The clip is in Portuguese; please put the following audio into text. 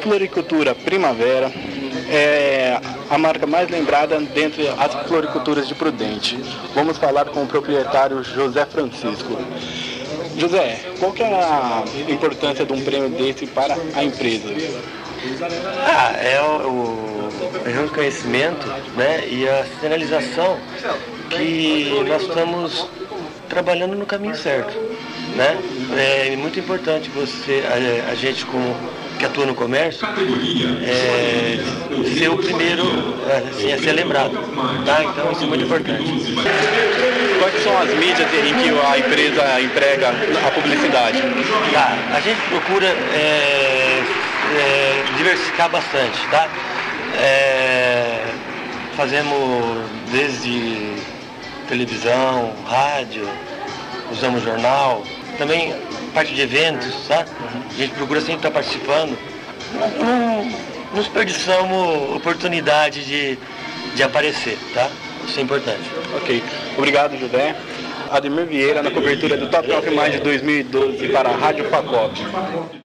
floricultura Primavera é a marca mais lembrada dentre as floriculturas de Prudente. Vamos falar com o proprietário José Francisco. José, qual que é a importância de um prêmio desse para a empresa? É o reconhecimento, né, e a sinalização que nós estamos trabalhando no caminho certo, né? É muito importante a gente que atua no comércio, ser o primeiro assim, a ser lembrado, tá? Então isso é muito importante. Quais são as mídias em que a empresa emprega a publicidade? Tá, a gente procura diversificar bastante, tá? Fazemos desde televisão, rádio, usamos jornal, também parte de eventos, tá? A gente procura sempre estar participando. Não desperdiçamos oportunidade de aparecer, tá? Isso é importante. Ok. Obrigado, José. Ademir Vieira, na cobertura do Top Of Mind 2012 para a Rádio Facop.